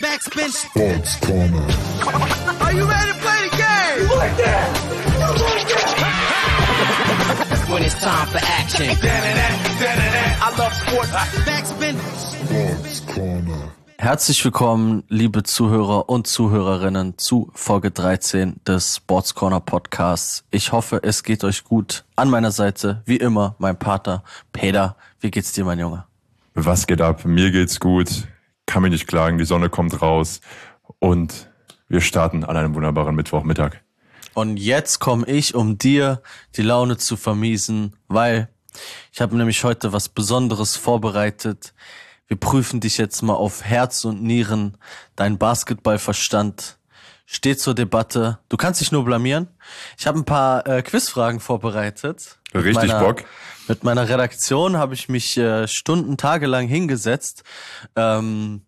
Backspin. Sports Corner. Are you ready to play the game? You like that? You like that? When it's time for action. I love sports. Backspin. Sports Corner. Herzlich willkommen, liebe Zuhörer und Zuhörerinnen, zu Folge 13 des Sports Corner Podcasts. Ich hoffe, es geht euch gut. An meiner Seite, wie immer, mein Pater Peter. Wie geht's dir, mein Junge? Was geht ab? Mir geht's gut. Kann mich nicht klagen. Die Sonne kommt raus. Und wir starten an einem wunderbaren Mittwochmittag. Und jetzt komme ich, um dir die Laune zu vermiesen, weil ich habe nämlich heute was Besonderes vorbereitet. Wir prüfen dich jetzt mal auf Herz und Nieren. Dein Basketballverstand steht zur Debatte. Du kannst dich nur blamieren. Ich habe ein paar Quizfragen vorbereitet. Richtig Bock. Mit meiner Redaktion habe ich mich Stunden, tagelang hingesetzt. Und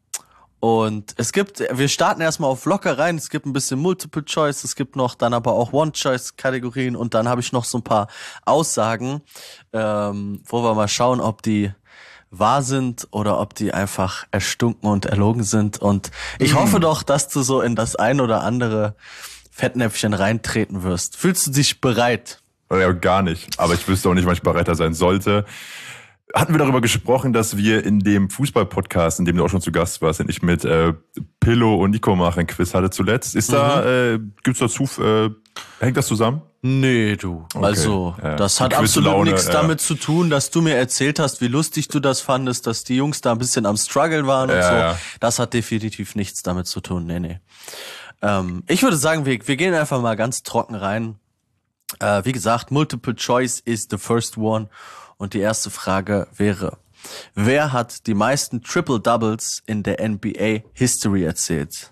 wir starten erstmal auf locker rein. Es gibt ein bisschen Multiple Choice, es gibt noch dann aber auch One-Choice-Kategorien und dann habe ich noch so ein paar Aussagen, wo wir mal schauen, ob die wahr sind oder ob die einfach erstunken und erlogen sind. Und ich hoffe doch, dass du so in das ein oder andere Fettnäpfchen reintreten wirst. Fühlst du dich bereit? Ja, gar nicht. Aber ich wüsste auch nicht, wann ich bereiter sein sollte. Hatten wir darüber gesprochen, dass wir in dem Fußball-Podcast, in dem du auch schon zu Gast warst, den ich mit Pillow und Nico machen, ein Quiz hatte zuletzt. Ist gibt's dazu, hängt das zusammen? Nee, du. Okay. Also, das hat absolut nichts damit zu tun, dass du mir erzählt hast, wie lustig du das fandest, dass die Jungs da ein bisschen am Struggle waren und so. Ja. Das hat definitiv nichts damit zu tun. Nee. Ich würde sagen, wir gehen einfach mal ganz trocken rein. Wie gesagt, Multiple Choice is the first one. Und die erste Frage wäre, wer hat die meisten Triple Doubles in der NBA History erzielt?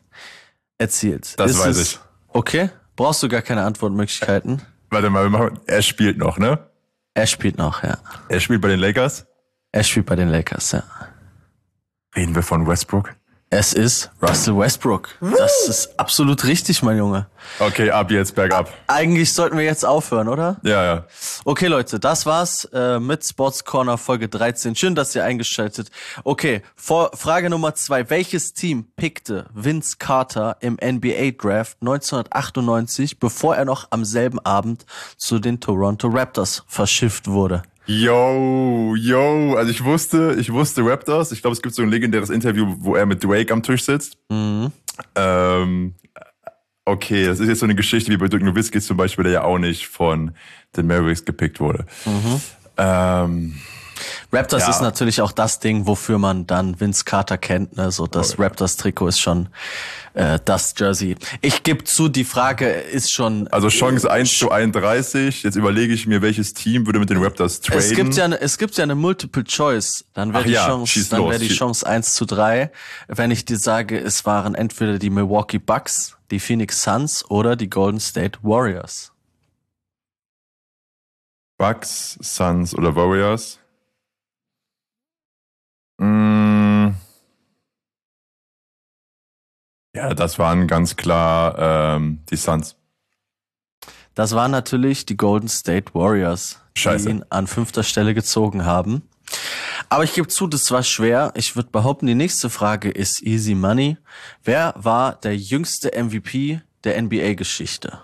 Das weiß ich. Okay, brauchst du gar keine Antwortmöglichkeiten. Warte mal, er spielt noch, ne? Er spielt noch, ja. Er spielt bei den Lakers? Er spielt bei den Lakers, ja. Reden wir von Westbrook? Es ist Russell Westbrook. Das ist absolut richtig, mein Junge. Okay, ab jetzt bergab. Eigentlich sollten wir jetzt aufhören, oder? Ja. Okay, Leute, das war's mit Sports Corner Folge 13. Schön, dass ihr eingeschaltet. Okay, Frage Nummer 2. Welches Team pickte Vince Carter im NBA Draft 1998, bevor er noch am selben Abend zu den Toronto Raptors verschifft wurde? Yo, also ich wusste Raptors. Ich glaube, es gibt so ein legendäres Interview, wo er mit Drake am Tisch sitzt. Mhm. Okay, das ist jetzt so eine Geschichte wie bei Dirk Nowitzki zum Beispiel, der ja auch nicht von den Mavericks gepickt wurde. Mhm. Raptors ist natürlich auch das Ding, wofür man dann Vince Carter kennt. Ne? So das Raptors-Trikot ist schon das Jersey. Ich gebe zu, die Frage ist schon... Also Chance 1:31. Jetzt überlege ich mir, welches Team würde mit den Raptors traden. Es gibt ja eine Multiple Choice. Dann wäre die Chance 1:3. Wenn ich dir sage, es waren entweder die Milwaukee Bucks, die Phoenix Suns oder die Golden State Warriors. Bucks, Suns oder Warriors? Ja, das waren ganz klar die Suns. Das waren natürlich die Golden State Warriors, die ihn an 5. Stelle gezogen haben. Aber ich gebe zu, das war schwer. Ich würde behaupten, die nächste Frage ist easy money. Wer war der jüngste MVP der NBA-Geschichte?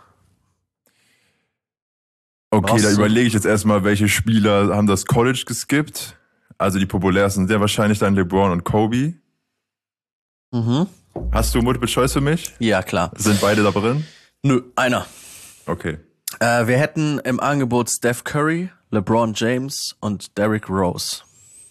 Okay, da überlege ich jetzt erstmal, welche Spieler haben das College geskippt. Also die populärsten sind sehr wahrscheinlich dann LeBron und Kobe. Mhm. Hast du Multiple Choice für mich? Ja, klar. Sind beide da drin? Nö, einer. Okay. Wir hätten im Angebot Steph Curry, LeBron James und Derrick Rose.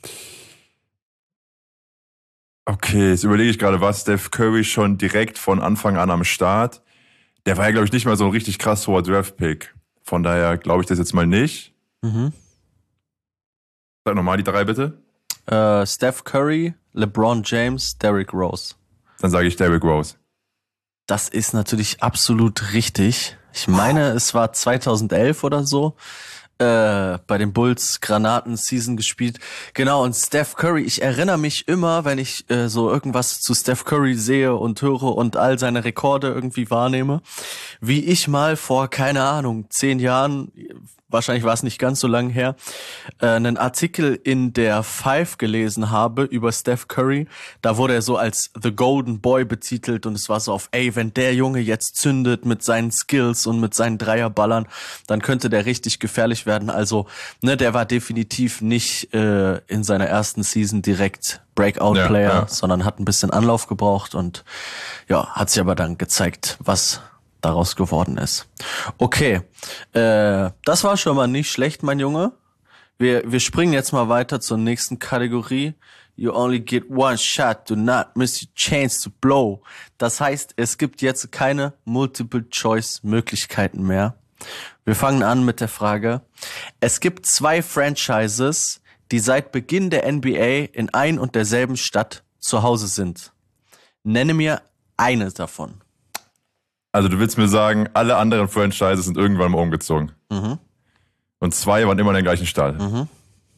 Okay, jetzt überlege ich gerade, war Steph Curry schon direkt von Anfang an am Start? Der war ja, glaube ich, nicht mal so ein richtig krass hoher Draft-Pick. Von daher glaube ich das jetzt mal nicht. Mhm. Sag nochmal die 3 bitte. Steph Curry, LeBron James, Derrick Rose. Dann sage ich Derrick Rose. Das ist natürlich absolut richtig. Ich meine, es war 2011 oder so. Bei den Bulls Granaten-Season gespielt. Genau, und Steph Curry, ich erinnere mich immer, wenn ich so irgendwas zu Steph Curry sehe und höre und all seine Rekorde irgendwie wahrnehme, wie ich mal vor, keine Ahnung, 10 Jahren wahrscheinlich war es nicht ganz so lange her, einen Artikel in der Five gelesen habe über Steph Curry. Da wurde er so als The Golden Boy betitelt und es war so auf, ey, wenn der Junge jetzt zündet mit seinen Skills und mit seinen Dreierballern, dann könnte der richtig gefährlich werden. Also, ne, der war definitiv nicht in seiner ersten Season direkt Breakout-Player, sondern hat ein bisschen Anlauf gebraucht und ja, hat sich aber dann gezeigt, was daraus geworden ist. Okay, das war schon mal nicht schlecht, mein Junge. Wir springen jetzt mal weiter zur nächsten Kategorie. You only get one shot, do not miss your chance to blow. Das heißt, es gibt jetzt keine Multiple-Choice-Möglichkeiten mehr. Wir fangen an mit der Frage. Es gibt 2 Franchises, die seit Beginn der NBA in ein und derselben Stadt zu Hause sind. Nenne mir eine davon. Also du willst mir sagen, alle anderen Franchises sind irgendwann mal umgezogen. Mhm. Und 2 waren immer in der gleichen Stadt. Mhm.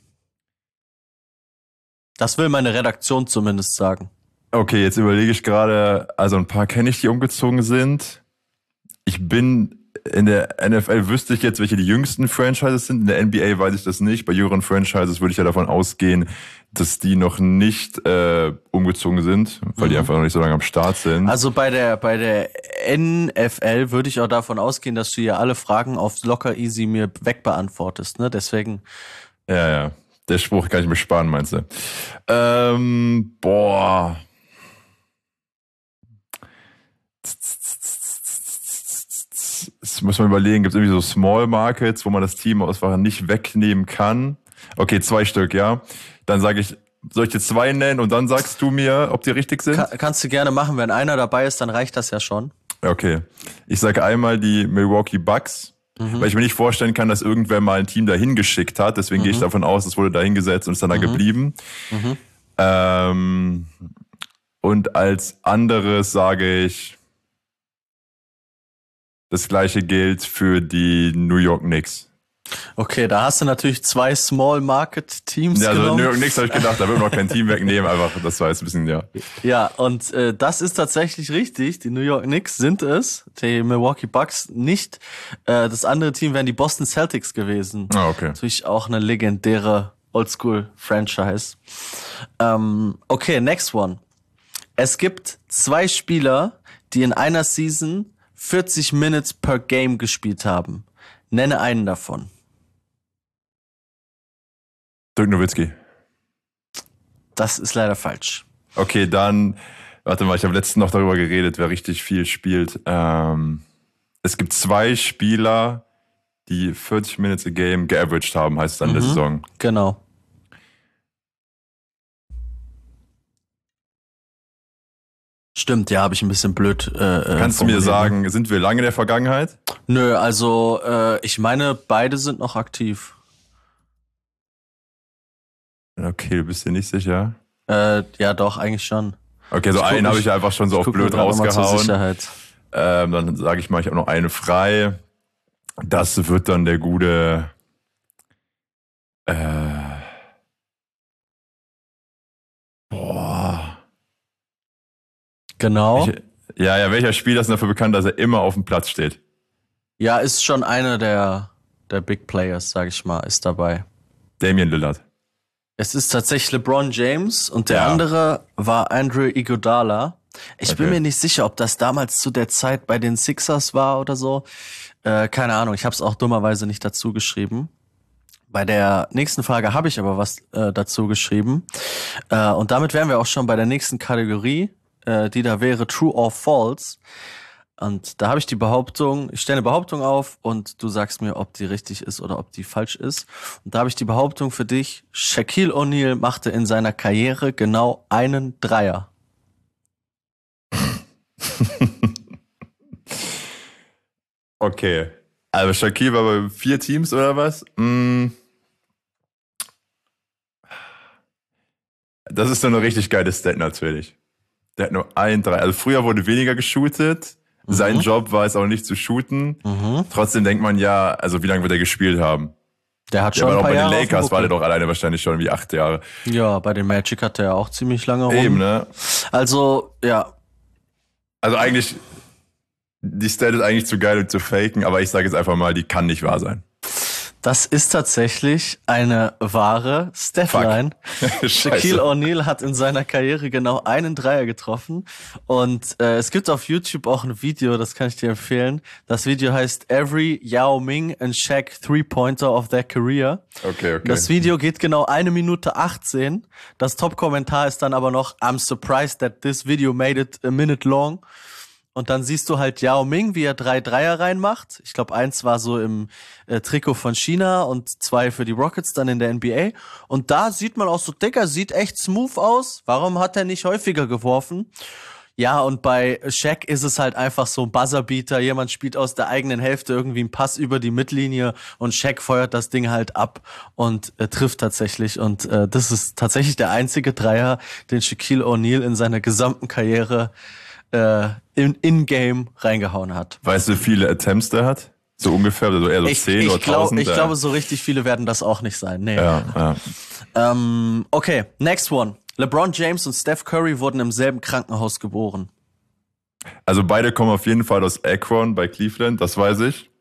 Das will meine Redaktion zumindest sagen. Okay, jetzt überlege ich gerade, also ein paar kenne ich, die umgezogen sind. Ich bin in der NFL, wüsste ich jetzt, welche die jüngsten Franchises sind. In der NBA weiß ich das nicht. Bei jüngeren Franchises würde ich ja davon ausgehen, dass die noch nicht umgezogen sind, weil die einfach noch nicht so lange am Start sind. Also bei der NFL würde ich auch davon ausgehen, dass du ja alle Fragen auf locker easy mir wegbeantwortest, ne? Deswegen. Ja. Der Spruch kann ich mir sparen, meinst du? Boah. Das muss man überlegen. Gibt es irgendwie so Small Markets, wo man das Team einfach nicht wegnehmen kann? Okay, 2 Stück, ja. Dann sage ich, soll ich dir 2 nennen und dann sagst du mir, ob die richtig sind? Kannst du gerne machen. Wenn einer dabei ist, dann reicht das ja schon. Okay. Ich sage einmal die Milwaukee Bucks, weil ich mir nicht vorstellen kann, dass irgendwer mal ein Team dahin geschickt hat. Deswegen gehe ich davon aus, es wurde dahin gesetzt und ist dann da geblieben. Und als anderes sage ich, das gleiche gilt für die New York Knicks. Okay, da hast du natürlich 2 Small Market Teams ja, also genommen. New York Knicks habe ich gedacht, da wird man noch kein Team wegnehmen, einfach, das war jetzt ein bisschen, ja. Ja, und das ist tatsächlich richtig. Die New York Knicks sind es, die Milwaukee Bucks nicht. Das andere Team wären die Boston Celtics gewesen. Ah, okay. Natürlich auch eine legendäre Oldschool-Franchise. Okay, next one. Es gibt 2 Spieler, die in einer Season 40 Minutes per Game gespielt haben. Nenne einen davon. Dirk Nowitzki. Das ist leider falsch. Okay, dann, warte mal, ich habe letztens noch darüber geredet, wer richtig viel spielt. Es gibt 2 Spieler, die 40 Minutes a Game geaveraged haben, heißt es an der Saison. Genau. Stimmt, ja, habe ich ein bisschen blöd. Kannst du mir sagen, sind wir lange in der Vergangenheit? Nö, also ich meine, beide sind noch aktiv. Okay, du bist dir nicht sicher. Ja, doch, eigentlich schon. Okay, so einen habe ich einfach schon so auf blöd rausgehauen. Sicherheit. Dann sage ich mal, ich habe noch eine frei. Das wird dann der gute Genau. Welcher Spieler ist denn dafür bekannt, dass er immer auf dem Platz steht? Ja, ist schon einer der Big Players, sag ich mal, ist dabei. Damian Lillard. Es ist tatsächlich LeBron James und der andere war Andre Iguodala. Ich bin mir nicht sicher, ob das damals zu der Zeit bei den Sixers war oder so. Keine Ahnung, ich habe es auch dummerweise nicht dazu geschrieben. Bei der nächsten Frage habe ich aber was dazu geschrieben. Und damit wären wir auch schon bei der nächsten Kategorie, die da wäre True or False. Und da habe ich die Behauptung, ich stelle eine Behauptung auf und du sagst mir, ob die richtig ist oder ob die falsch ist. Und da habe ich die Behauptung für dich, Shaquille O'Neal machte in seiner Karriere genau einen Dreier. Okay. Also Shaquille war bei 4 Teams oder was? Das ist so eine richtig geile Stat natürlich. Der hat nur einen Dreier. Also früher wurde weniger geshootet. Sein Job war es auch nicht zu shooten. Trotzdem denkt man ja, also wie lange wird er gespielt haben? Der hat schon ein ein paar paar Jahre. Bei den Jahre Lakers war der doch alleine wahrscheinlich schon wie 8 Jahre. Ja, bei den Magic hat er auch ziemlich lange rum. Eben, ne? Also, ja. Also eigentlich, die Stat ist eigentlich zu geil und zu faken, aber ich sage jetzt einfach mal, die kann nicht wahr sein. Das ist tatsächlich eine wahre Statline. Shaquille O'Neal hat in seiner Karriere genau einen Dreier getroffen. Und es gibt auf YouTube auch ein Video, das kann ich dir empfehlen. Das Video heißt Every Yao Ming and Shaq Three-Pointer of Their Career. Okay. Das Video geht genau 1 Minute 18. Das Top-Kommentar ist dann aber noch I'm surprised that this video made it a minute long. Und dann siehst du halt Yao Ming, wie er 3 Dreier reinmacht. Ich glaube, 1 war so im Trikot von China und 2 für die Rockets dann in der NBA. Und da sieht man auch so, Digga, sieht echt smooth aus. Warum hat er nicht häufiger geworfen? Ja, und bei Shaq ist es halt einfach so ein Buzzerbeater. Jemand spielt aus der eigenen Hälfte irgendwie einen Pass über die Mittellinie und Shaq feuert das Ding halt ab und trifft tatsächlich. Und das ist tatsächlich der einzige Dreier, den Shaquille O'Neal in seiner gesamten Karriere in-game reingehauen hat. Weißt du, wie viele Attempts der hat? So ungefähr, also eher so 10 oder 1000? Ich glaube, so richtig viele werden das auch nicht sein. Nee. Ja. Okay, next one. LeBron James und Steph Curry wurden im selben Krankenhaus geboren. Also beide kommen auf jeden Fall aus Akron bei Cleveland, das weiß ich.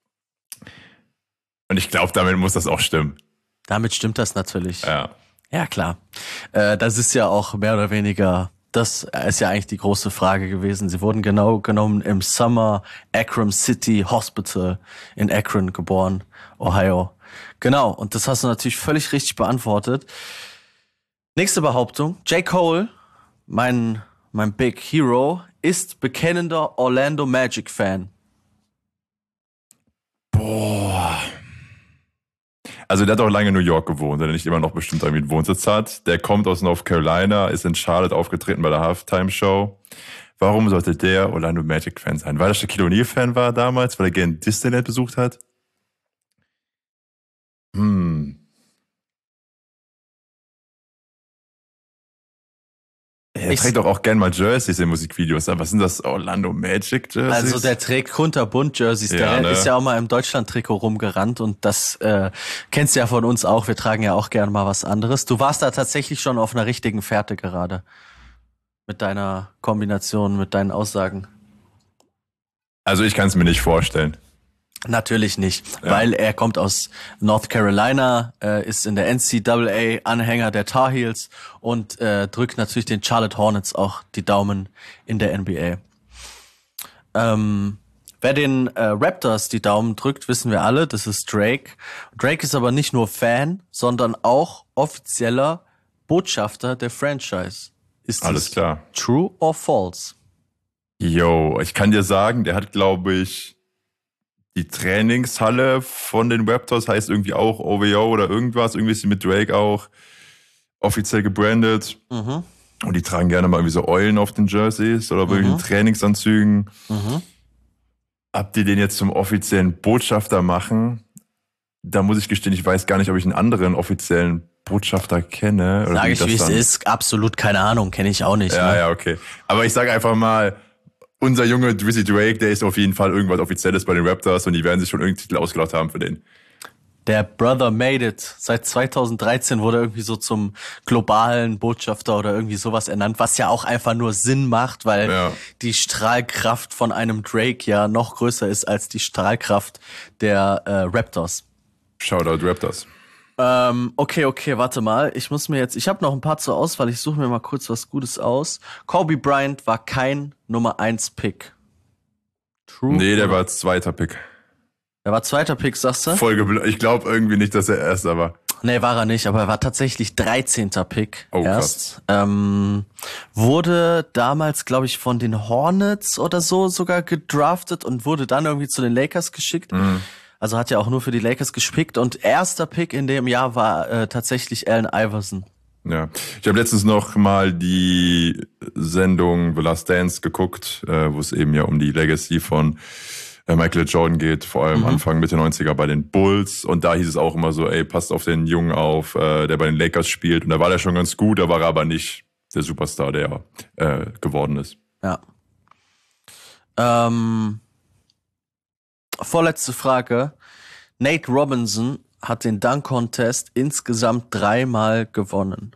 Und ich glaube, damit muss das auch stimmen. Damit stimmt das natürlich. Ja, klar. Das ist ja auch mehr oder weniger... Das ist ja eigentlich die große Frage gewesen. Sie wurden genau genommen im Summer Akron City Hospital in Akron geboren, Ohio. Genau, und das hast du natürlich völlig richtig beantwortet. Nächste Behauptung. J. Cole, mein Big Hero, ist bekennender Orlando Magic Fan. Boah. Also der hat auch lange in New York gewohnt, wenn er nicht immer noch bestimmt irgendwie einen Wohnsitz hat. Der kommt aus North Carolina, ist in Charlotte aufgetreten bei der Halftime-Show. Warum sollte der Orlando Magic-Fan sein? Weil er Shaquille O'Neal-Fan war damals, weil er gerne Disneyland besucht hat? Er trägt doch auch gerne mal Jerseys in Musikvideos. Was sind das? Orlando Magic Jerseys? Also der trägt kunterbunt Jerseys. Der ist ja auch mal im Deutschland-Trikot rumgerannt und das kennst du ja von uns auch. Wir tragen ja auch gerne mal was anderes. Du warst da tatsächlich schon auf einer richtigen Fährte gerade. Mit deiner Kombination, mit deinen Aussagen. Also ich kann es mir nicht vorstellen. Natürlich nicht, weil er kommt aus North Carolina, ist in der NCAA Anhänger der Tar Heels und drückt natürlich den Charlotte Hornets auch die Daumen in der NBA. Wer den Raptors die Daumen drückt, wissen wir alle, das ist Drake. Drake ist aber nicht nur Fan, sondern auch offizieller Botschafter der Franchise. Ist alles klar. True or false? Yo, ich kann dir sagen, der hat, glaube ich, die Trainingshalle von den Raptors heißt irgendwie auch OVO oder irgendwas. Irgendwie ist sie mit Drake auch offiziell gebrandet. Und die tragen gerne mal irgendwie so Eulen auf den Jerseys oder bei irgendwelchen Trainingsanzügen. Ob die den jetzt zum offiziellen Botschafter machen, da muss ich gestehen, ich weiß gar nicht, ob ich einen anderen offiziellen Botschafter kenne. Sag ich, wie es ist, absolut keine Ahnung, kenne ich auch nicht. Ja, okay. Aber ich sage einfach mal, unser Junge Drizzy Drake, der ist auf jeden Fall irgendwas Offizielles bei den Raptors und die werden sich schon irgendeinen Titel ausgedacht haben für den. Der Brother made it. Seit 2013 wurde er irgendwie so zum globalen Botschafter oder irgendwie sowas ernannt, was ja auch einfach nur Sinn macht, weil die Strahlkraft von einem Drake ja noch größer ist als die Strahlkraft der Raptors. Shoutout Raptors. Okay, warte mal. Ich habe noch ein paar zur Auswahl. Ich suche mir mal kurz was Gutes aus. Kobe Bryant war kein Nummer 1 Pick. True? Nee, der war zweiter Pick. Er war zweiter Pick, sagst du? Ich glaube irgendwie nicht, dass er erster war. Nee, war er nicht, aber er war tatsächlich 13. Pick erst. Krass. Wurde damals, glaube ich, von den Hornets oder so sogar gedraftet und wurde dann irgendwie zu den Lakers geschickt. Also hat ja auch nur für die Lakers gespickt und erster Pick in dem Jahr war tatsächlich Allen Iverson. Ja, ich habe letztens noch mal die Sendung The Last Dance geguckt, wo es eben ja um die Legacy von Michael Jordan geht, vor allem Anfang, Mitte 90er bei den Bulls. Und da hieß es auch immer so, ey, passt auf den Jungen auf, der bei den Lakers spielt. Und da war der schon ganz gut, da war er aber nicht der Superstar, der geworden ist. Ja. Vorletzte Frage. Nate Robinson hat den Dunk Contest insgesamt 3-mal gewonnen.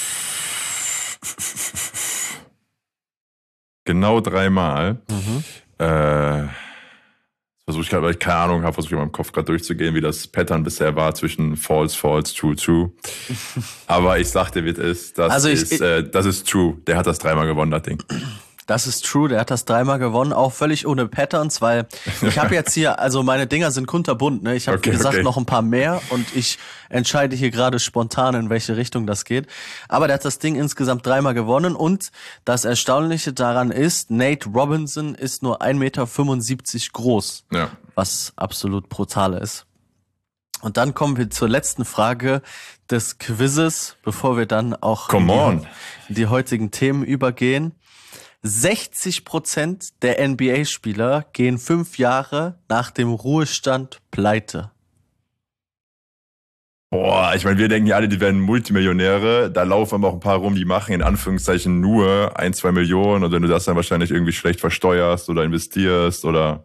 Genau 3-mal. Versuche ich gerade, weil ich keine Ahnung habe, versuche ich in meinem Kopf gerade durchzugehen, wie das Pattern bisher war zwischen False, False, True, True. Aber ich sag dir, wie es ist. Das ist True. Der hat das 3-mal gewonnen, das Ding. Das ist true, der hat das 3-mal gewonnen, auch völlig ohne Patterns, weil ich habe jetzt hier, also meine Dinger sind kunterbunt, ne? Ich habe wie gesagt noch ein paar mehr und ich entscheide hier gerade spontan, in welche Richtung das geht. Aber der hat das Ding insgesamt 3-mal gewonnen und das Erstaunliche daran ist, Nate Robinson ist nur 1,75 Meter groß, Ja. was absolut brutal ist. Und dann kommen wir zur letzten Frage des Quizzes, bevor wir dann auch in die heutigen Themen übergehen. 60% der NBA-Spieler gehen 5 Jahre nach dem Ruhestand pleite. Boah, ich meine, wir denken ja alle, die werden Multimillionäre. Da laufen aber auch ein paar rum, die machen in Anführungszeichen nur 1-2 Millionen. Und wenn du das dann wahrscheinlich irgendwie schlecht versteuerst oder investierst oder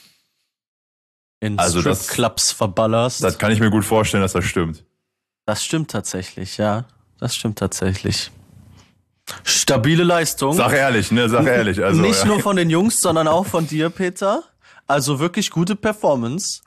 in Stripclubs verballerst. Das kann ich mir gut vorstellen, dass das stimmt. Das stimmt tatsächlich, ja. Das stimmt tatsächlich. Stabile Leistung. Sag ehrlich, ne? Sag ehrlich. Also, nicht nur von den Jungs, sondern auch von dir, Peter. Also wirklich gute Performance.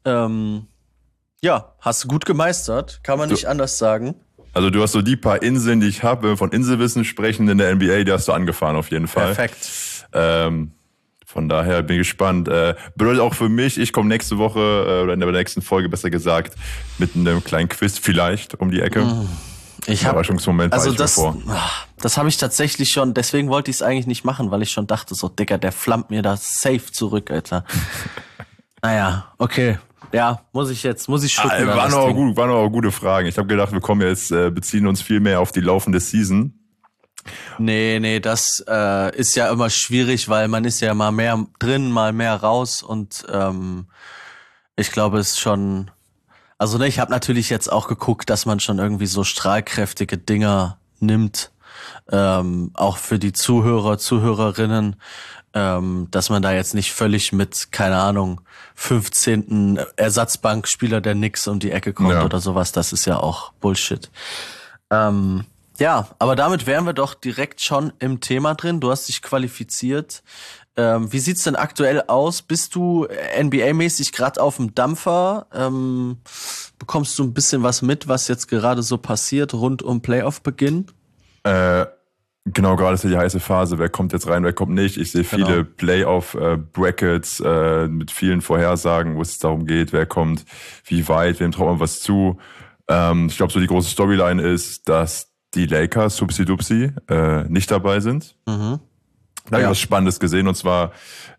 Ja, hast du gut gemeistert. Kann man nicht anders sagen. Also du hast so die paar Inseln, die ich habe, wenn wir von Inselwissen sprechen in der NBA, die hast du angefahren auf jeden Fall. Perfekt. Von daher bin ich gespannt. Bedeutet auch für mich, ich komme nächste Woche oder in der nächsten Folge besser gesagt mit einem kleinen Quiz vielleicht um die Ecke. Überraschungsmoment also das habe ich tatsächlich schon, deswegen wollte ich es eigentlich nicht machen, weil ich schon dachte, so Digga, der flammt mir das safe zurück, Alter. Naja, okay. Ja, muss ich schütteln. Waren auch gute Fragen. Ich habe gedacht, wir kommen jetzt, beziehen uns viel mehr auf die laufende Season. Nee, das ist ja immer schwierig, weil man ist ja mal mehr drin, mal mehr raus und ich glaube, es ist schon... Also ne, ich habe natürlich jetzt auch geguckt, dass man schon irgendwie so strahlkräftige Dinger nimmt, auch für die Zuhörerinnen, dass man da jetzt nicht völlig mit, keine Ahnung, 15. Ersatzbankspieler der Knicks um die Ecke kommt oder sowas. Das ist ja auch Bullshit. Ja, aber damit wären wir doch direkt schon im Thema drin. Du hast dich qualifiziert. Wie sieht's denn aktuell aus? Bist du NBA-mäßig gerade auf dem Dampfer? Bekommst du ein bisschen was mit, was jetzt gerade so passiert rund um Playoff-Beginn? Genau, gerade ist ja die heiße Phase. Wer kommt jetzt rein, wer kommt nicht? Ich sehe viele Playoff-Brackets mit vielen Vorhersagen, wo es darum geht, wer kommt, wie weit, wem traut man was zu. Ich glaube, so die große Storyline ist, dass die Lakers, Subsi-Dupsi, nicht dabei sind. Mhm. Da habe ich was Spannendes gesehen und zwar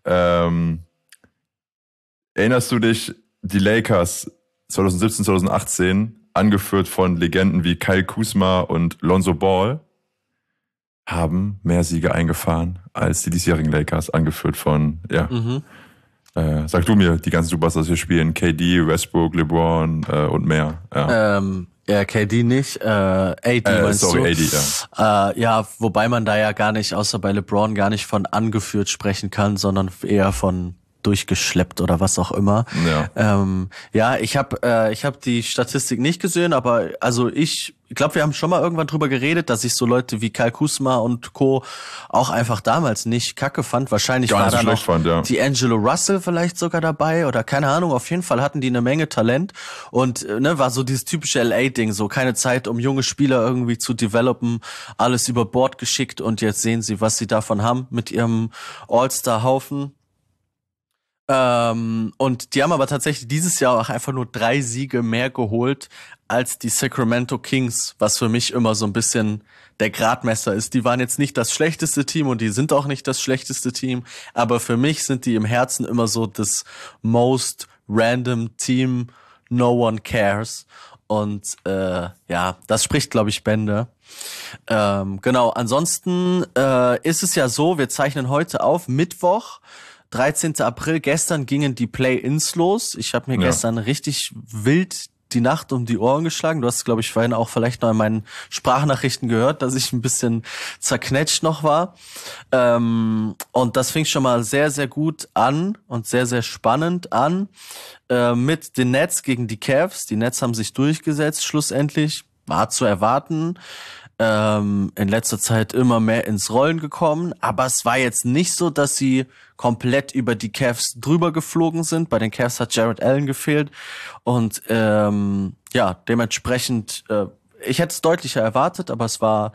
erinnerst du dich, die Lakers 2017, 2018, angeführt von Legenden wie Kyle Kuzma und Lonzo Ball, haben mehr Siege eingefahren als die diesjährigen Lakers, angeführt von, sag du mir, die ganzen Superstars hier spielen, KD, Westbrook, LeBron und mehr. Ja, KD nicht, AD meinst du? AD, ja. Ja, wobei man da ja gar nicht, außer bei LeBron, gar nicht von angeführt sprechen kann, sondern eher von durchgeschleppt oder was auch immer. Ja, ich habe die Statistik nicht gesehen, aber also ich glaube, wir haben schon mal irgendwann drüber geredet, dass ich so Leute wie Kyle Kuzma und Co. auch einfach damals nicht kacke fand. Wahrscheinlich war da noch D'Angelo Russell vielleicht sogar dabei oder keine Ahnung. Auf jeden Fall hatten die eine Menge Talent und war so dieses typische LA-Ding, so keine Zeit, um junge Spieler irgendwie zu developen, alles über Bord geschickt und jetzt sehen sie, was sie davon haben mit ihrem All-Star-Haufen. Und die haben aber tatsächlich dieses Jahr auch einfach nur 3 Siege mehr geholt als die Sacramento Kings, was für mich immer so ein bisschen der Gradmesser ist. Die waren jetzt nicht das schlechteste Team und die sind auch nicht das schlechteste Team, aber für mich sind die im Herzen immer so das most random Team, no one cares. Und das spricht, glaube ich, Bände. Genau, ansonsten ist es ja so, wir zeichnen heute auf, Mittwoch, 13. April, gestern gingen die Play-Ins los. Ich habe mir gestern richtig wild die Nacht um die Ohren geschlagen. Du hast, glaube ich, vorhin auch vielleicht noch in meinen Sprachnachrichten gehört, dass ich ein bisschen zerknetscht noch war. Und das fing schon mal sehr, sehr gut an und sehr, sehr spannend an mit den Nets gegen die Cavs. Die Nets haben sich durchgesetzt schlussendlich. War zu erwarten. in letzter Zeit immer mehr ins Rollen gekommen, aber es war jetzt nicht so, dass sie komplett über die Cavs drüber geflogen sind. Bei den Cavs hat Jared Allen gefehlt und dementsprechend, ich hätte es deutlicher erwartet, aber es war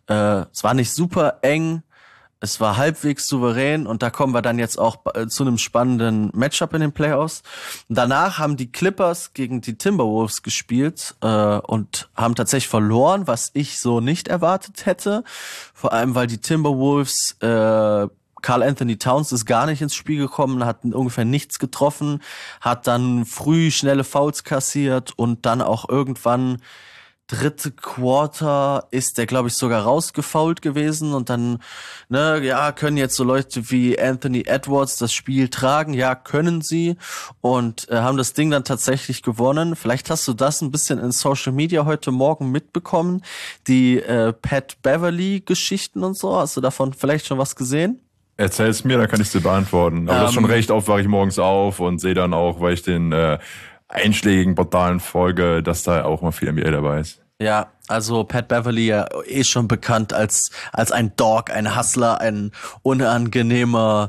nicht super eng. Es war halbwegs souverän und da kommen wir dann jetzt auch zu einem spannenden Matchup in den Playoffs. Danach haben die Clippers gegen die Timberwolves gespielt und haben tatsächlich verloren, was ich so nicht erwartet hätte. Vor allem, weil die Timberwolves, Karl Anthony Towns ist gar nicht ins Spiel gekommen, hat ungefähr nichts getroffen, hat dann früh schnelle Fouls kassiert und dann auch irgendwann dritte Quarter ist der, glaube ich, sogar rausgefoult gewesen und dann, können jetzt so Leute wie Anthony Edwards das Spiel tragen? Ja, können sie und haben das Ding dann tatsächlich gewonnen. Vielleicht hast du das ein bisschen in Social Media heute Morgen mitbekommen, die Pat Beverly-Geschichten und so. Hast du davon vielleicht schon was gesehen? Erzähl's mir, dann kann ich dir beantworten. Aber das ist schon recht oft, wache ich morgens auf und sehe dann auch, weil ich den einschlägigen Portalen folge, dass da auch mal viel NBA dabei ist. Ja, also Pat Beverly ja schon bekannt als ein Dog, ein Hustler, ein unangenehmer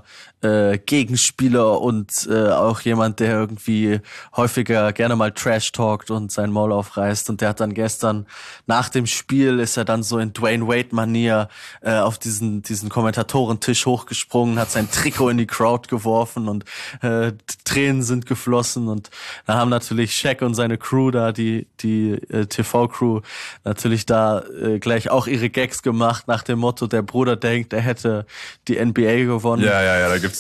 Gegenspieler und auch jemand, der irgendwie häufiger gerne mal Trash talkt und sein Maul aufreißt. Und der hat dann gestern nach dem Spiel ist er dann so in Dwayne Wade-Manier auf diesen Kommentatorentisch hochgesprungen, hat sein Trikot in die Crowd geworfen und Tränen sind geflossen. Und da haben natürlich Shaq und seine Crew da, die TV-Crew, natürlich da gleich auch ihre Gags gemacht nach dem Motto, der Bruder denkt, er hätte die NBA gewonnen. Ja, da gibt's,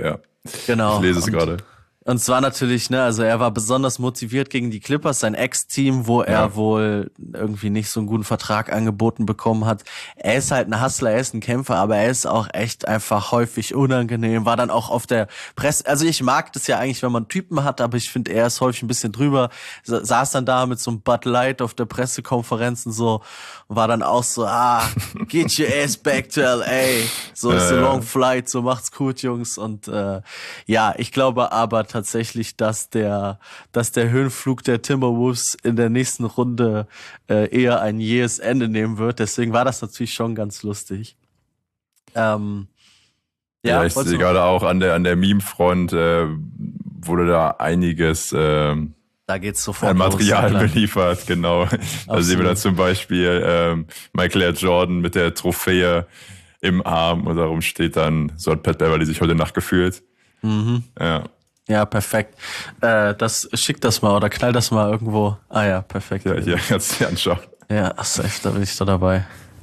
Genau. Ich lese es gerade. Und es war natürlich, also er war besonders motiviert gegen die Clippers, sein Ex-Team, wo er wohl irgendwie nicht so einen guten Vertrag angeboten bekommen hat. Er ist halt ein Hustler, er ist ein Kämpfer, aber er ist auch echt einfach häufig unangenehm. War dann auch auf der Presse, also ich mag das ja eigentlich, wenn man Typen hat, aber ich finde, er ist häufig ein bisschen drüber. Saß dann da mit so einem Bud Light auf der Pressekonferenz und so, und war dann auch so, get your ass back to LA. So ist a long flight, so macht's gut, Jungs. Und ich glaube aber tatsächlich, dass der Höhenflug der Timberwolves in der nächsten Runde eher ein jähes Ende nehmen wird. Deswegen war das natürlich schon ganz lustig. Ich sehe gerade auch an der Meme-Front wurde da einiges da geht's sofort an Material beliefert, genau. Da sehen wir da zum Beispiel Michael Air Jordan mit der Trophäe im Arm und darum steht dann, so hat Pat Beverly sich heute Nacht gefühlt. Mhm. Ja, perfekt. Schick das mal oder knall das mal irgendwo. Ah ja, perfekt. Ja, hier kannst du dir anschauen. Ja, safe, da bin ich da dabei.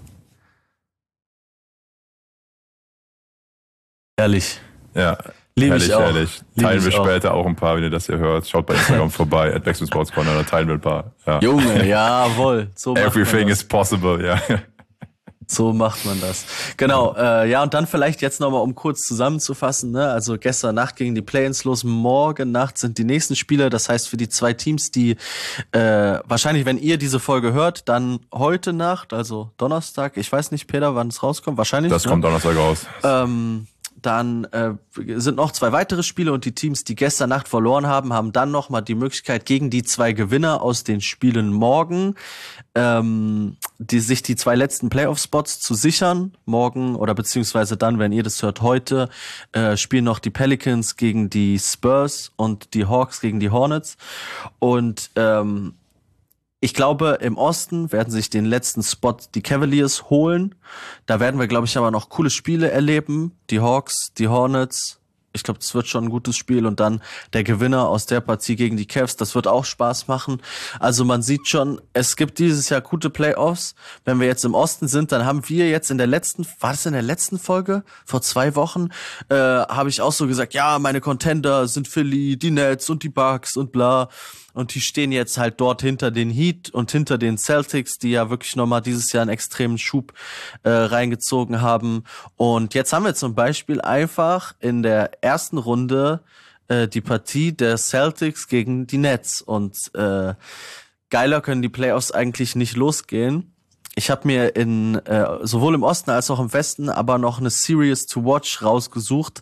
Ehrlich. Ja, liebe ich auch. Herrlich. Teilen wir später auch ein paar, wenn ihr das hier hört. Schaut bei Instagram vorbei, @BackspinSportsCorner, da teilen wir ein paar. Ja. Junge, jawohl. So Everything is possible, ja. So macht man das. Genau, und dann vielleicht jetzt nochmal, um kurz zusammenzufassen, ne? Also gestern Nacht gingen die Play-ins los, morgen Nacht sind die nächsten Spiele, das heißt für die zwei Teams, die wahrscheinlich, wenn ihr diese Folge hört, dann heute Nacht, also Donnerstag, ich weiß nicht, Peter, wann es rauskommt, wahrscheinlich. Das kommt Donnerstag raus. Dann sind noch 2 weitere Spiele und die Teams, die gestern Nacht verloren haben, haben dann nochmal die Möglichkeit, gegen die 2 Gewinner aus den Spielen morgen die 2 letzten Playoff-Spots zu sichern. Morgen oder beziehungsweise dann, wenn ihr das hört, heute spielen noch die Pelicans gegen die Spurs und die Hawks gegen die Hornets. Und ich glaube, im Osten werden sich den letzten Spot die Cavaliers holen. Da werden wir, glaube ich, aber noch coole Spiele erleben. Die Hawks, die Hornets. Ich glaube, das wird schon ein gutes Spiel. Und dann der Gewinner aus der Partie gegen die Cavs. Das wird auch Spaß machen. Also man sieht schon, es gibt dieses Jahr gute Playoffs. Wenn wir jetzt im Osten sind, dann haben wir jetzt war das in der letzten Folge? Vor 2 Wochen habe ich auch so gesagt, ja, meine Contender sind Philly, die Nets und die Bucks und bla. Und die stehen jetzt halt dort hinter den Heat und hinter den Celtics, die ja wirklich nochmal dieses Jahr einen extremen Schub reingezogen haben. Und jetzt haben wir zum Beispiel einfach in der ersten Runde die Partie der Celtics gegen die Nets. Und geiler können die Playoffs eigentlich nicht losgehen. Ich habe mir sowohl im Osten als auch im Westen aber noch eine Series to Watch rausgesucht.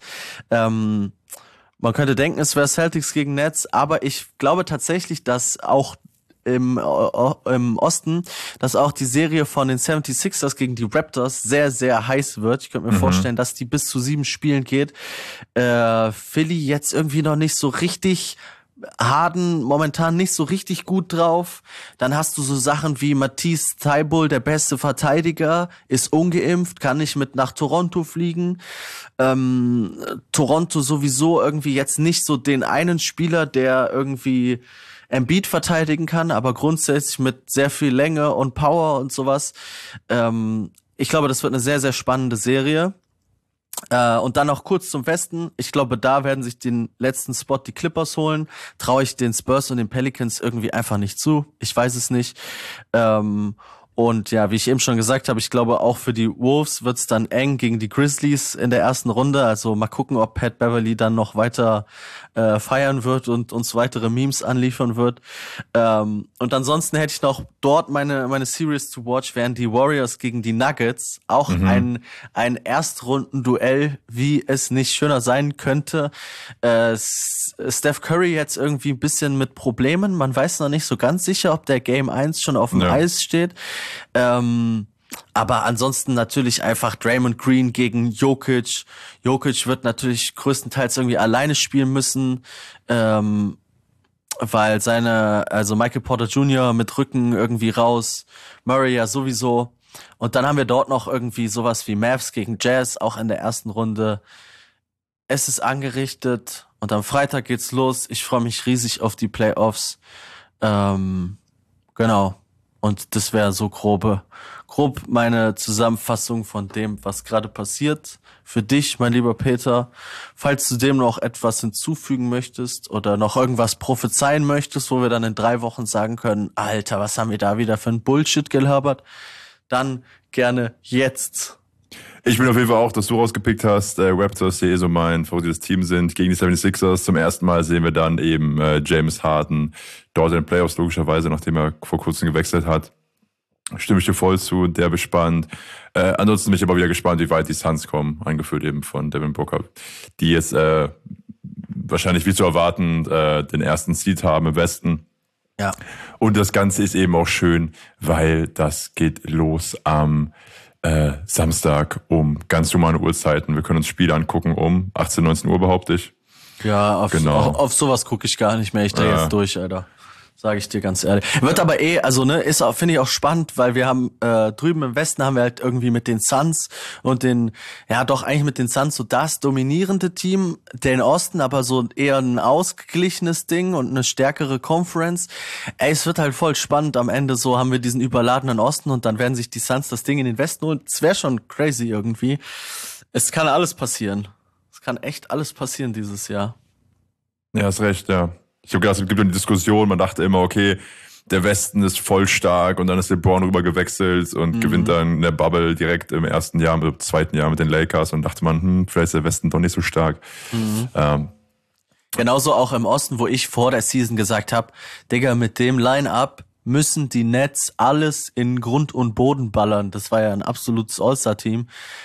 Man könnte denken, es wäre Celtics gegen Nets, aber ich glaube tatsächlich, dass auch im Osten, dass auch die Serie von den 76ers gegen die Raptors sehr, sehr heiß wird. Ich könnte mir vorstellen, dass die bis zu 7 Spielen geht. Philly jetzt irgendwie noch nicht so richtig, Harden momentan nicht so richtig gut drauf. Dann hast du so Sachen wie Matisse Thybulle, der beste Verteidiger, ist ungeimpft, kann nicht mit nach Toronto fliegen. Toronto sowieso irgendwie jetzt nicht so den einen Spieler, der irgendwie Embiid verteidigen kann, aber grundsätzlich mit sehr viel Länge und Power und sowas. Ich glaube, das wird eine sehr, sehr spannende Serie. Und dann noch kurz zum Westen. Ich glaube, da werden sich den letzten Spot die Clippers holen. Traue ich den Spurs und den Pelicans irgendwie einfach nicht zu. Ich weiß es nicht. Und ja, wie ich eben schon gesagt habe, ich glaube auch für die Wolves wird's dann eng gegen die Grizzlies in der ersten Runde. Also mal gucken, ob Pat Beverly dann noch weiter feiern wird und uns weitere Memes anliefern wird. Und ansonsten hätte ich noch dort meine Series to watch, wären die Warriors gegen die Nuggets. Auch ein Erstrundenduell, wie es nicht schöner sein könnte. Steph Curry jetzt irgendwie ein bisschen mit Problemen. Man weiß noch nicht so ganz sicher, ob der Game 1 schon auf dem Eis steht. Aber ansonsten natürlich einfach Draymond Green gegen Jokic. Jokic wird natürlich größtenteils irgendwie alleine spielen müssen, weil Michael Porter Jr. mit Rücken irgendwie raus, Murray ja sowieso. Und dann haben wir dort noch irgendwie sowas wie Mavs gegen Jazz, auch in der ersten Runde. Es ist angerichtet und am Freitag geht's los. Ich freue mich riesig auf die Playoffs. Genau. Und das wäre so grob meine Zusammenfassung von dem, was gerade passiert. Für dich, mein lieber Peter, falls du dem noch etwas hinzufügen möchtest oder noch irgendwas prophezeien möchtest, wo wir dann in 3 Wochen sagen können, Alter, was haben wir da wieder für ein Bullshit gelabert, dann gerne jetzt. Ich bin auf jeden Fall auch, dass du rausgepickt hast, Raptors, die so mein favorites Team sind, gegen die 76ers. Zum ersten Mal sehen wir dann eben James Harden dort in den Playoffs, logischerweise, nachdem er vor kurzem gewechselt hat. Stimme ich dir voll zu, der gespannt. Ansonsten bin ich aber wieder gespannt, wie weit die Suns kommen, eingeführt eben von Devin Booker, die jetzt wahrscheinlich wie zu erwarten den ersten Seed haben im Westen. Ja. Und das Ganze ist eben auch schön, weil das geht los am Samstag um ganz normale Uhrzeiten. Wir können uns Spiele angucken um 18, 19 Uhr, behaupte ich. Ja, auf sowas gucke ich gar nicht mehr. Ich drehe jetzt durch, Alter. Sage ich dir ganz ehrlich. Wird aber ist auch, finde ich auch spannend, weil wir haben drüben im Westen haben wir halt irgendwie mit den Suns und eigentlich mit den Suns so das dominierende Team, den Osten, aber so eher ein ausgeglichenes Ding und eine stärkere Conference. Es wird halt voll spannend. Am Ende so haben wir diesen überladenen Osten und dann werden sich die Suns das Ding in den Westen holen. Es wäre schon crazy irgendwie. Es kann alles passieren. Es kann echt alles passieren dieses Jahr. Ja, hast recht, ja. Ich habe gedacht, es gibt eine Diskussion, man dachte immer, okay, der Westen ist voll stark und dann ist LeBron rüber gewechselt und gewinnt dann in der Bubble direkt im ersten Jahr, im zweiten Jahr mit den Lakers und dachte man, vielleicht ist der Westen doch nicht so stark. Genauso auch im Osten, wo ich vor der Season gesagt habe, Digga, mit dem Line-Up müssen die Nets alles in Grund und Boden ballern. Das war ja ein absolutes All-Star-Team.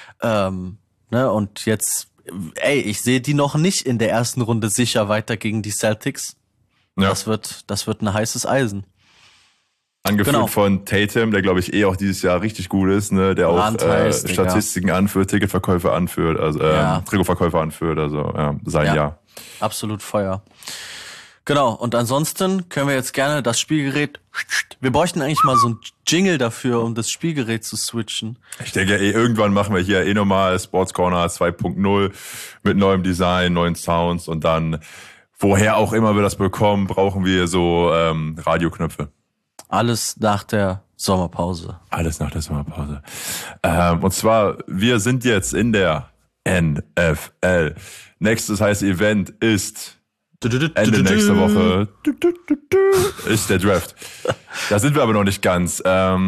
Und jetzt, ich sehe die noch nicht in der ersten Runde sicher weiter gegen die Celtics. Ja. Das wird ein heißes Eisen. Angeführt von Tatum, der glaube ich auch dieses Jahr richtig gut ist, ne, der auch Statistiken anführt, Ticketverkäufe anführt, also Trikotverkäufe anführt, also sein Jahr. Absolut Feuer. Genau, und ansonsten können wir jetzt gerne das Spielgerät, wir bräuchten eigentlich mal so ein Jingle dafür, um das Spielgerät zu switchen. Ich denke irgendwann machen wir hier nochmal Sports Corner 2.0 mit neuem Design, neuen Sounds und dann, woher auch immer wir das bekommen, brauchen wir so Radioknöpfe. Alles nach der Sommerpause. Alles nach der Sommerpause. Und zwar, wir sind jetzt in der NFL. Nächstes heiße Event ist Ende nächster Woche ist der Draft. Da sind wir aber noch nicht ganz.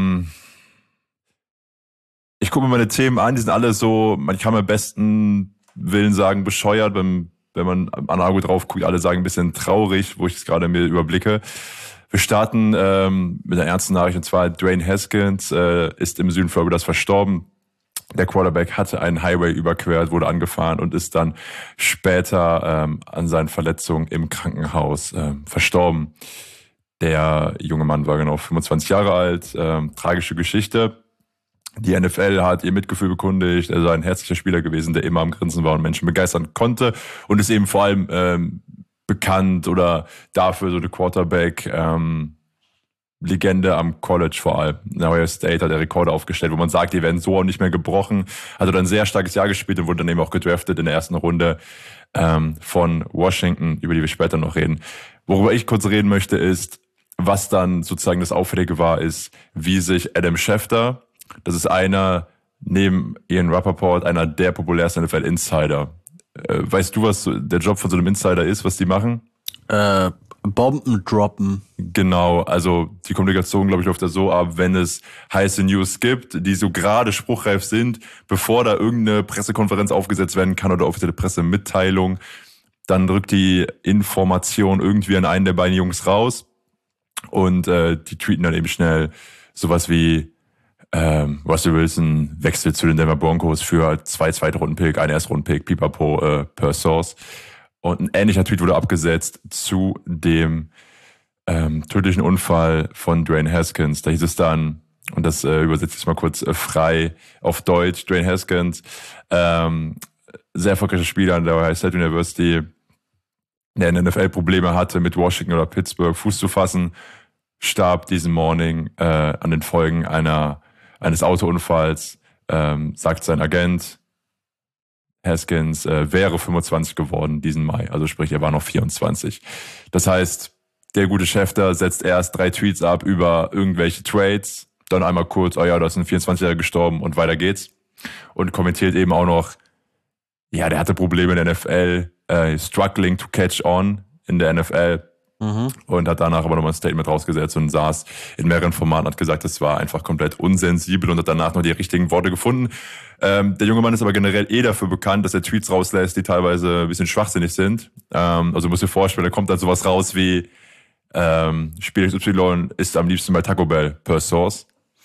Ich gucke mir meine Themen an, die sind alle so, man kann am besten Willen sagen, bescheuert, wenn man an Argo drauf guckt, alle sagen ein bisschen traurig, wo ich es gerade mir überblicke. Wir starten mit einer ernsten Nachricht, und zwar Dwayne Haskins ist im Süden Floridas verstorben. Der Quarterback hatte einen Highway überquert, wurde angefahren und ist dann später an seinen Verletzungen im Krankenhaus verstorben. Der junge Mann war genau 25 Jahre alt, tragische Geschichte. Die NFL hat ihr Mitgefühl bekundigt, er sei ein herzlicher Spieler gewesen, der immer am Grinsen war und Menschen begeistern konnte und ist eben vor allem bekannt oder dafür so eine Quarterback Legende am College vor allem. In Ohio State hat er Rekorde aufgestellt, wo man sagt, die werden so auch nicht mehr gebrochen. Hat er dann ein sehr starkes Jahr gespielt und wurde dann eben auch gedraftet in der ersten Runde von Washington, über die wir später noch reden. Worüber ich kurz reden möchte ist, was dann sozusagen das Auffällige war, ist, wie sich Adam Schefter, das ist einer, neben Ian Rappaport, einer der populärsten NFL-Insider. Weißt du, was der Job von so einem Insider ist, was die machen? Bomben droppen. Genau, also die Kommunikation, glaube ich, läuft da so ab, wenn es heiße News gibt, die so gerade spruchreif sind, bevor da irgendeine Pressekonferenz aufgesetzt werden kann oder offizielle Pressemitteilung, dann drückt die Information irgendwie an einen der beiden Jungs raus und die tweeten dann eben schnell sowas wie Russell Wilson wechselt zu den Denver Broncos für 2 Zweitrunden-Pick, 1 Erstrunden-Pick, pipapo per Source. Und ein ähnlicher Tweet wurde abgesetzt zu dem tödlichen Unfall von Dwayne Haskins. Da hieß es dann, und das übersetze ich mal kurz frei auf Deutsch, Dwayne Haskins, sehr erfolgreicher Spieler an der Ohio State University, der in der NFL Probleme hatte, mit Washington oder Pittsburgh Fuß zu fassen, starb diesen Morning an den Folgen eines Autounfalls, sagt sein Agent. Haskins wäre 25 geworden diesen Mai, also sprich, er war noch 24. Das heißt, der gute Schefter setzt erst 3 Tweets ab über irgendwelche Trades, dann einmal kurz, oh ja, da ist ein 24-Jähriger gestorben und weiter geht's. Und kommentiert eben auch noch, ja, der hatte Probleme in der NFL, struggling to catch on in der NFL. Und hat danach aber nochmal ein Statement rausgesetzt und saß in mehreren Formaten, hat gesagt, das war einfach komplett unsensibel und hat danach noch die richtigen Worte gefunden. Der junge Mann ist aber generell dafür bekannt, dass er Tweets rauslässt, die teilweise ein bisschen schwachsinnig sind. Also du musst dir vorstellen, da kommt dann sowas raus wie Spieler XY ist am liebsten bei Taco Bell per Source.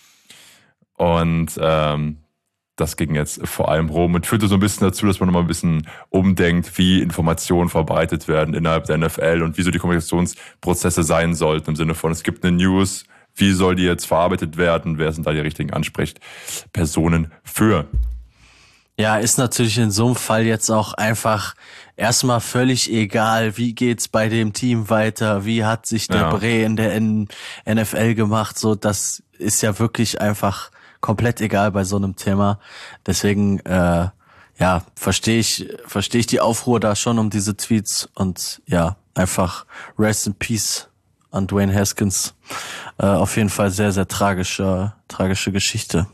Und das ging jetzt vor allem rum und führte so ein bisschen dazu, dass man nochmal ein bisschen umdenkt, wie Informationen verbreitet werden innerhalb der NFL und wie so die Kommunikationsprozesse sein sollten, im Sinne von, es gibt eine News, wie soll die jetzt verarbeitet werden, wer sind da die richtigen Ansprechpersonen für? Ja, ist natürlich in so einem Fall jetzt auch einfach erstmal völlig egal, wie geht's bei dem Team weiter, wie hat sich der Brey in der NFL gemacht, so, das ist ja wirklich einfach komplett egal bei so einem Thema. Deswegen, verstehe ich die Aufruhr da schon um diese Tweets und ja, einfach Rest in Peace an Dwayne Haskins. Auf jeden Fall sehr, sehr tragische Geschichte.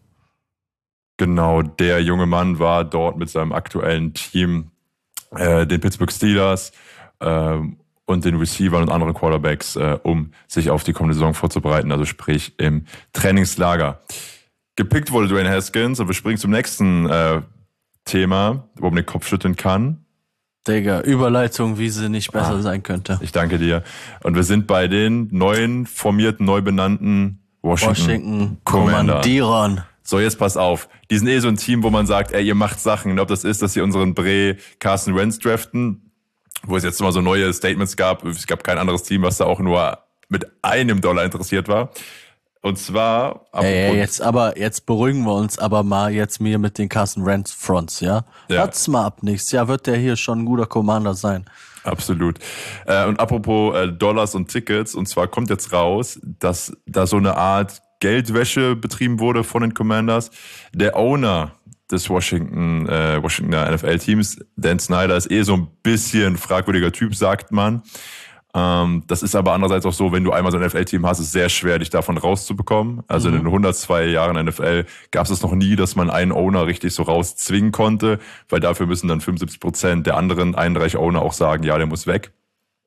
Genau, der junge Mann war dort mit seinem aktuellen Team, den Pittsburgh Steelers, und den Receivern und anderen Quarterbacks, um sich auf die kommende Saison vorzubereiten, also sprich im Trainingslager. Gepickt wurde Dwayne Haskins und wir springen zum nächsten Thema, wo man den Kopf schütteln kann. Digga, Überleitung, wie sie nicht besser sein könnte. Ich danke dir. Und wir sind bei den neu benannten Washington Kommandierern. So, jetzt pass auf. Die sind so ein Team, wo man sagt, ey, ihr macht Sachen. Ob das ist, dass sie unseren Brey Carson Wentz draften, wo es jetzt mal so neue Statements gab. Es gab kein anderes Team, was da auch nur mit $1 interessiert war. Und zwar... Jetzt beruhigen wir uns aber mal jetzt mir mit den Carson Wentz Fronts, ja? Wart's mal ab nächstes Jahr, wird der hier schon ein guter Commander sein. Absolut. Und apropos Dollars und Tickets, und zwar kommt jetzt raus, dass da so eine Art Geldwäsche betrieben wurde von den Commanders. Der Owner des Washingtoner NFL-Teams, Dan Snyder, ist so ein bisschen fragwürdiger Typ, sagt man. Das ist aber andererseits auch so, wenn du einmal so ein NFL-Team hast, ist es sehr schwer, dich davon rauszubekommen. Also in den 102 Jahren NFL gab es noch nie, dass man einen Owner richtig so rauszwingen konnte, weil dafür müssen dann 75% der anderen 31 Owner auch sagen, ja, der muss weg.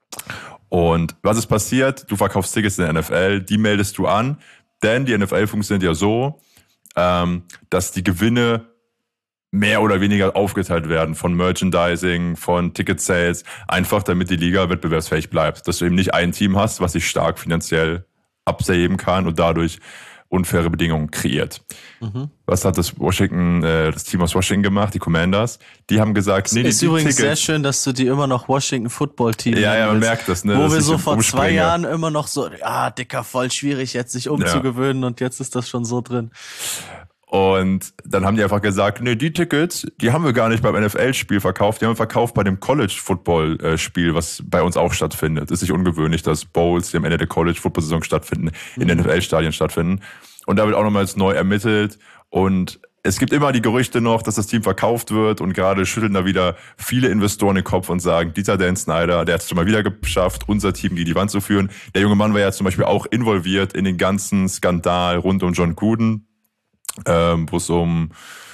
Und was ist passiert? Du verkaufst Tickets in der NFL, die meldest du an, denn die NFL funktioniert ja so, dass die Gewinne mehr oder weniger aufgeteilt werden von Merchandising, von Ticket-Sales, einfach damit die Liga wettbewerbsfähig bleibt. Dass du eben nicht ein Team hast, was sich stark finanziell abheben kann und dadurch unfaire Bedingungen kreiert. Was hat das Team aus Washington gemacht, die Commanders? Die haben gesagt, nee, die ist übrigens Tickets, sehr schön, dass du die immer noch Washington Football Team Ja, man willst, merkt das, ne? Wo dass wir ich so vor 2 umspringe. Jahren immer noch so, Dicker, voll schwierig jetzt sich umzugewöhnen und jetzt ist das schon so drin. Und dann haben die einfach gesagt, nee, die Tickets, die haben wir gar nicht beim NFL-Spiel verkauft, die haben wir verkauft bei dem College-Football-Spiel, was bei uns auch stattfindet. Ist nicht ungewöhnlich, dass Bowls, die am Ende der College-Football-Saison stattfinden, in NFL-Stadien stattfinden. Und da wird auch nochmals neu ermittelt. Und es gibt immer die Gerüchte noch, dass das Team verkauft wird. Und gerade schütteln da wieder viele Investoren den Kopf und sagen, dieser Dan Snyder, der hat es schon mal wieder geschafft, unser Team gegen die Wand zu führen. Der junge Mann war ja zum Beispiel auch involviert in den ganzen Skandal rund um John Gruden, wo es um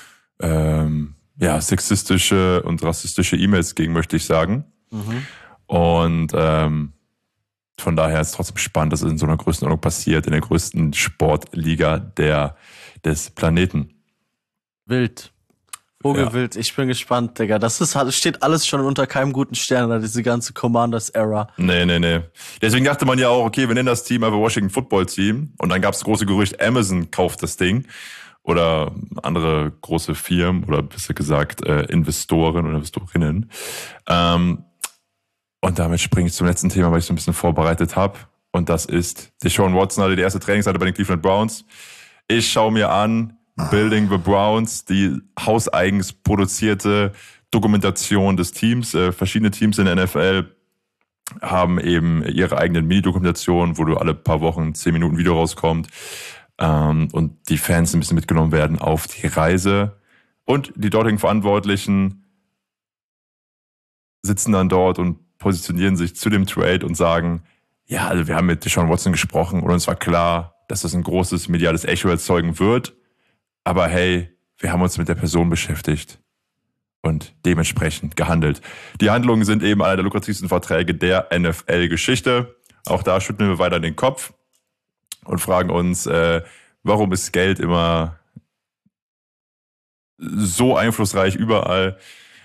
sexistische und rassistische E-Mails ging, möchte ich sagen. Und von daher ist es trotzdem spannend, dass es in so einer Größenordnung passiert, in der größten Sportliga des Planeten. Wild. Vogelwild. Ich bin gespannt, Digga. Das steht alles schon unter keinem guten Stern, da diese ganze Commanders-Era. Nee. Deswegen dachte man ja auch, okay, wir nennen das Team einfach Washington Football Team. Und dann gab es das große Gerücht, Amazon kauft das Ding. Oder andere große Firmen oder besser gesagt Investoren oder Investorinnen. Und damit springe ich zum letzten Thema, weil ich so ein bisschen vorbereitet habe. Und das ist, Deshaun Watson hatte die erste Trainingsseite bei den Cleveland Browns. Ich schaue mir an, Building the Browns, die hauseigens produzierte Dokumentation des Teams. Verschiedene Teams in der NFL haben eben ihre eigenen Mini-Dokumentationen, wo du alle paar Wochen 10 Minuten Video rauskommt. Und die Fans ein bisschen mitgenommen werden auf die Reise. Und die dortigen Verantwortlichen sitzen dann dort und positionieren sich zu dem Trade und sagen, ja, also wir haben mit Deshaun Watson gesprochen und uns war klar, dass das ein großes mediales Echo erzeugen wird. Aber hey, wir haben uns mit der Person beschäftigt und dementsprechend gehandelt. Die Handlungen sind eben einer der lukrativsten Verträge der NFL-Geschichte. Auch da schütteln wir weiter den Kopf und fragen uns, warum ist Geld immer so einflussreich überall?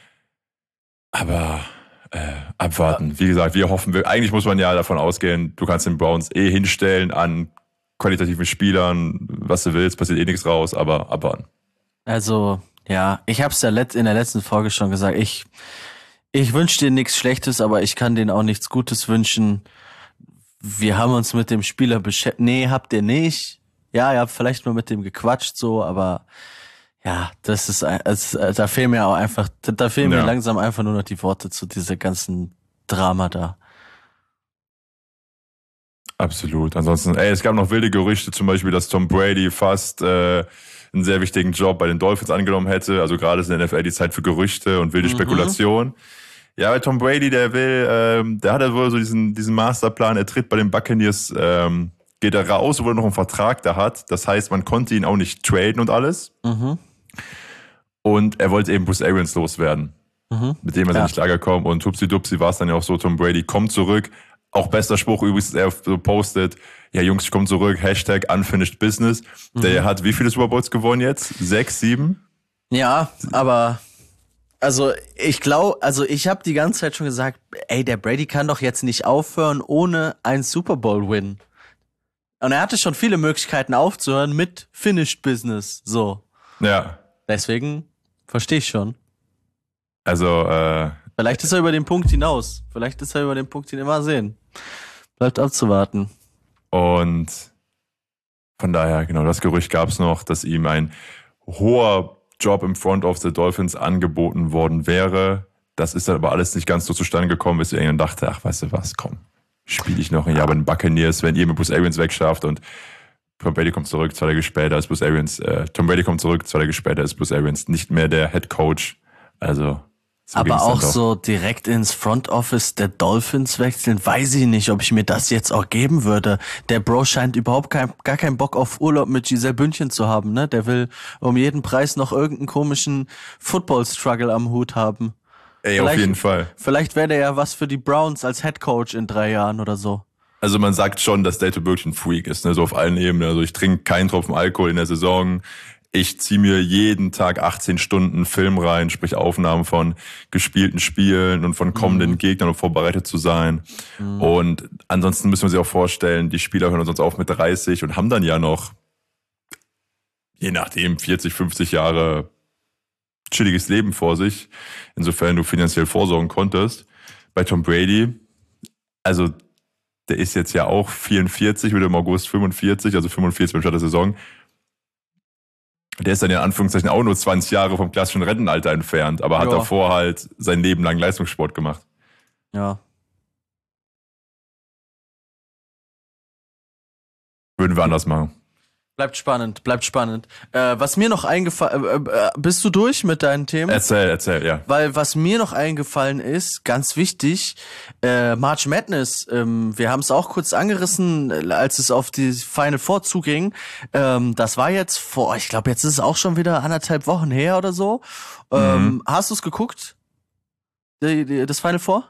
Aber abwarten. Wie gesagt, wir hoffen, eigentlich muss man ja davon ausgehen, du kannst den Browns hinstellen an qualitativen Spielern, was du willst, passiert nichts raus, aber abwarten. Also, ja, ich hab's ja in der letzten Folge schon gesagt, ich wünsche dir nichts Schlechtes, aber ich kann denen auch nichts Gutes wünschen. Wir haben uns mit dem Spieler beschäftigt. Nee, habt ihr nicht. Ja, ihr habt vielleicht mal mit dem gequatscht, so, aber ja, das ist, da fehlen mir auch einfach, mir langsam einfach nur noch die Worte zu dieser ganzen Drama da. Absolut. Ansonsten, es gab noch wilde Gerüchte, zum Beispiel, dass Tom Brady fast einen sehr wichtigen Job bei den Dolphins angenommen hätte. Also gerade ist in der NFL die Zeit für Gerüchte und wilde Spekulation. Ja, weil Tom Brady, der hat ja wohl so diesen Masterplan, er tritt bei den Buccaneers, geht er raus, obwohl er noch einen Vertrag da hat. Das heißt, man konnte ihn auch nicht traden und alles. Und er wollte eben Bruce Arians loswerden. Mit dem er nicht klargekommen. Und hupsi-dupsi war es dann ja auch so, Tom Brady kommt zurück. Auch bester Spruch übrigens, er so postet, ja Jungs, ich komme zurück, Hashtag Unfinished Business. Der hat wie viele Super Bowls gewonnen jetzt? 6, 7? Ja, aber also ich habe die ganze Zeit schon gesagt, der Brady kann doch jetzt nicht aufhören ohne einen Super Bowl Win. Und er hatte schon viele Möglichkeiten aufzuhören mit Finished Business, so. Ja. Deswegen verstehe ich schon. Also, vielleicht ist er über den Punkt hinaus. Vielleicht ist er über den Punkt, den wir immer sehen. Bleibt abzuwarten. Und von daher, genau, das Gerücht gab es noch, dass ihm ein hoher Job im Front of the Dolphins angeboten worden wäre. Das ist dann aber alles nicht ganz so zustande gekommen, weswegen er dachte, ach, weißt du was, komm, spiele ich noch ein Jahr bei den Buccaneers, wenn ihr mit Bruce Arians wegschafft und Tom Brady kommt zurück, 2 Tage später ist Bruce Arians, Tom Brady kommt zurück, 2 Tage später ist Bruce Arians nicht mehr der Head Coach. Also, so aber auch so direkt ins Front Office der Dolphins wechseln, weiß ich nicht, ob ich mir das jetzt auch geben würde. Der Bro scheint überhaupt gar keinen Bock auf Urlaub mit Giselle Bündchen zu haben, ne? Der will um jeden Preis noch irgendeinen komischen Football-Struggle am Hut haben. Auf jeden Fall. Vielleicht wäre der ja was für die Browns als Head Coach in 3 Jahren oder so. Also man sagt schon, dass Date wirklich ein Freak ist, ne? So auf allen Ebenen. Also ich trinke keinen Tropfen Alkohol in der Saison. Ich ziehe mir jeden Tag 18 Stunden Film rein, sprich Aufnahmen von gespielten Spielen und von kommenden Gegnern, um vorbereitet zu sein. Und ansonsten müssen wir sich auch vorstellen, die Spieler hören uns auf mit 30 und haben dann ja noch je nachdem 40, 50 Jahre chilliges Leben vor sich, insofern du finanziell vorsorgen konntest. Bei Tom Brady, also der ist jetzt ja auch 44, wird im August 45, also 45 beim Start der Saison. Der ist dann in Anführungszeichen auch nur 20 Jahre vom klassischen Rentenalter entfernt, aber hat davor halt sein Leben lang Leistungssport gemacht. Ja. Würden wir anders machen. Bleibt spannend. Was mir noch eingefallen, bist du durch mit deinen Themen? Erzähl, ja. Weil was mir noch eingefallen ist, ganz wichtig, March Madness, wir haben es auch kurz angerissen, als es auf die Final Four zuging, das war jetzt ich glaube jetzt ist es auch schon wieder 1,5 Wochen her oder so. Hast du es geguckt? Das Final Four?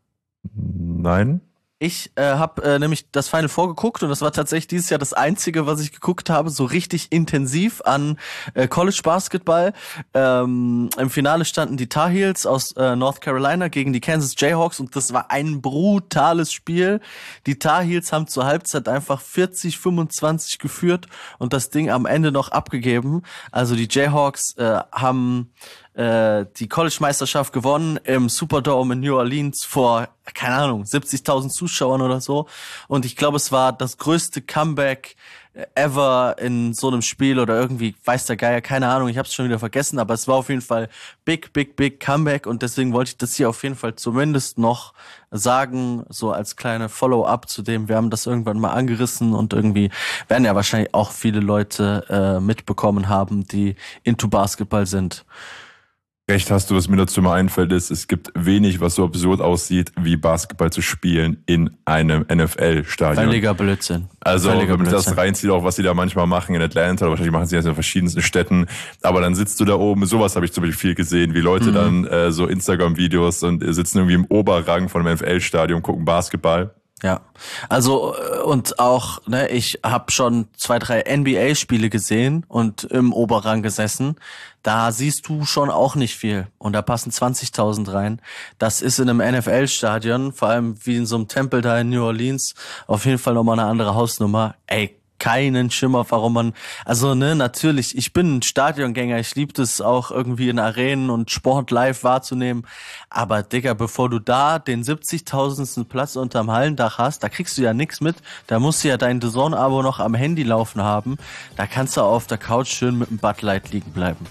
Nein. Ich habe nämlich das Final Four geguckt und das war tatsächlich dieses Jahr das einzige, was ich geguckt habe, so richtig intensiv an College Basketball. Im Finale standen die Tar Heels aus North Carolina gegen die Kansas Jayhawks und das war ein brutales Spiel. Die Tar Heels haben zur Halbzeit einfach 40-25 geführt und das Ding am Ende noch abgegeben. Also die Jayhawks haben die College-Meisterschaft gewonnen im Superdome in New Orleans vor, keine Ahnung, 70.000 Zuschauern oder so. Und ich glaube, es war das größte Comeback ever in so einem Spiel oder irgendwie, weiß der Geier, keine Ahnung, ich habe es schon wieder vergessen, aber es war auf jeden Fall big Comeback und deswegen wollte ich das hier auf jeden Fall zumindest noch sagen, so als kleine Follow-up zu dem, wir haben das irgendwann mal angerissen und irgendwie werden ja wahrscheinlich auch viele Leute mitbekommen haben, die into Basketball sind. Recht hast du, was mir dazu mal einfällt, ist, es gibt wenig, was so absurd aussieht, wie Basketball zu spielen in einem NFL-Stadion. Völliger Blödsinn. Also, wenn man das reinzieht, auch was sie da manchmal machen in Atlanta, wahrscheinlich machen sie das in verschiedensten Städten, aber dann sitzt du da oben, sowas habe ich zum Beispiel viel gesehen, wie Leute dann so Instagram-Videos und sitzen irgendwie im Oberrang von einem NFL-Stadion, gucken Basketball. Ja, also und auch, ne, ich habe schon 2, 3 NBA-Spiele gesehen und im Oberrang gesessen. Da siehst du schon auch nicht viel und da passen 20.000 rein. Das ist in einem NFL-Stadion, vor allem wie in so einem Tempel da in New Orleans, auf jeden Fall nochmal eine andere Hausnummer. Ey, keinen Schimmer, warum man, also ne, natürlich, ich bin ein Stadiongänger, ich liebe das auch irgendwie in Arenen und Sport live wahrzunehmen, aber Digga, bevor du da den 70.000. Platz unterm Hallendach hast, da kriegst du ja nichts mit, da musst du ja dein DAZN-Abo noch am Handy laufen haben, da kannst du auf der Couch schön mit dem Bud Light liegen bleiben.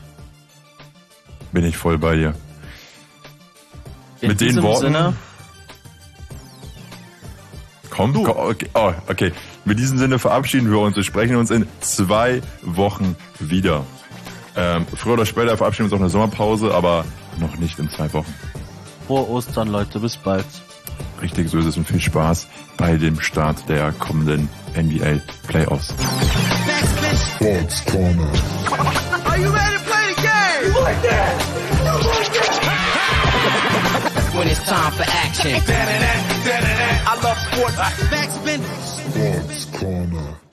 Bin ich voll bei dir. Mit den Worten... Sinne, Komm, okay. Oh, okay. Mit diesem Sinne verabschieden wir uns. Wir sprechen uns in 2 Wochen wieder. Früher oder später verabschieden wir uns auch eine Sommerpause, aber noch nicht in 2 Wochen. Frohe Ostern, Leute. Bis bald. Richtig, so ist es und viel Spaß bei dem Start der kommenden NBA Playoffs. Sports Corner. Are you ready to play the game? You like that? You like that? When it's time for action. I love sports. Sports Corner.